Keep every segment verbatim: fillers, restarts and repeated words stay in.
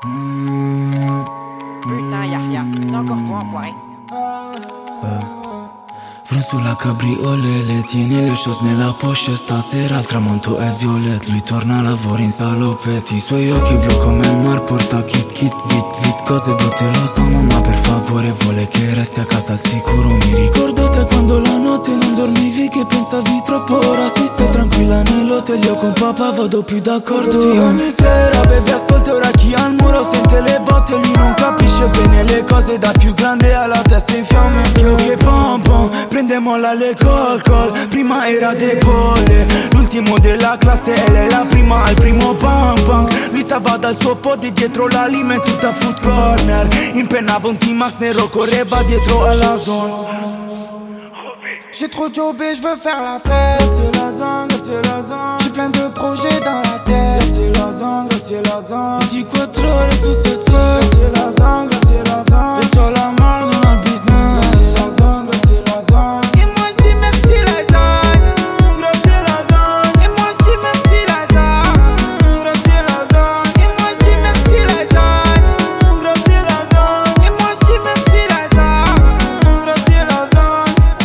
Mmh. Putain, Yahya, c'est encore toi, enfoiré. Vrând sulla cabriolele, tieni le choses nella poche. Stasera il tramonto è violet, lui torna a lavoro in salopetti. I suoi occhi blu come il mar porta kit kit vit vit. Cose brutte lo so mamma, per favore vuole che resti a casa al sicuro. Mi ricordo te quando la notte non dormivi, che pensavi troppo. Ora si stai tranquilla nell'hotel, io con papà vado più d'accordo. Sì, ogni sera baby ascolta ora chi al muro sente le botte. Lui non capisce bene le cose, da più grande alla testa in fiamme. Io che pom pom, prendemola alle col col. Prima era De Pole, l'ultimo della classe, e lei la prima al primo punk punk. Lui stava dal suo pod e dietro la lima e tutta food corner. Impennava un T-Max nero, correva dietro alla zone. J'ai trop jobé, je veux faire la fête. C'est la zangue, c'est la zangue. J'ai plein de projets dans la tête. C'est la zangue, c'est la zangue. Dis quoi trop les sous cette seule. C'est la zangue, c'est la zangue. T'es sur la marque dans le business. C'est la zangue, c'est la zangue. Et moi je dis merci la zangue. C'est la zangue. Et moi je dis merci la zangue. C'est la zangue. Et moi je dis merci la zangue. C'est la zangue. Et moi je dis merci la zangue. C'est la zangue.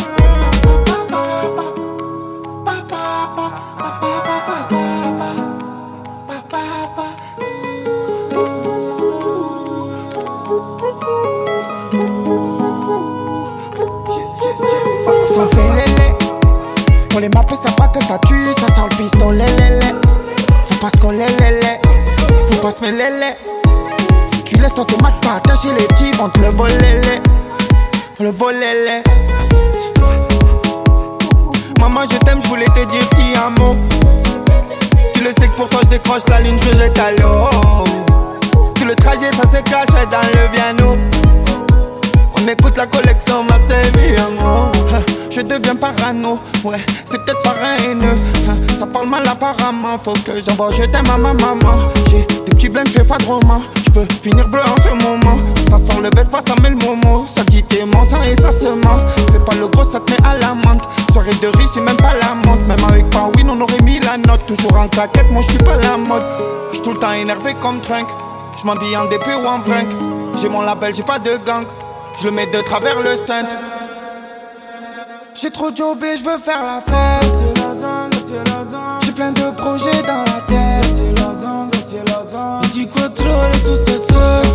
Son fait lélé. Pour les mappes, ça pas que ça tue, ça sent le pistolet lélé. Faut pas se coller lélé. Faut pas se mêler lélé. Si tu laisses ton max pas attacher les petits, vont te le voler lélé. Le voler lélé. Maman je t'aime, je voulais te dire petit un mot. Tu le sais que pour toi je décroche la ligne, je jette à l'eau. Tout le trajet ça se cache dans le piano. On écoute la collection Max et Miamo. Je deviens parano, ouais, c'est peut-être par un haineux. Ça parle mal apparemment, faut que j'envoie je t'aime à ma maman. J'ai des petits blèmes, je fais pas de roman. Je peux finir bleu en ce moment. Ça sort le veste, pas ça met le momo. Ça dit t'es mensonge et ça se ment. Fais pas le gros, ça te met à la menthe. Soirée de riz, c'est même pas la menthe. Même avec pas win, on aurait mis la note. Toujours en claquette, moi je suis pas la mode. J'suis tout le temps énervé comme Trunk. J'm'habille en D P ou en Frank. J'ai mon label, j'ai pas de gang. Je le mets de travers le stunt. J'ai trop jobé, je veux faire la fête. C'est la zangue, c'est la zangue. J'ai plein de projets dans la tête. C'est la zangue, c'est la zangue. Dis quoi trop les sous cette seule.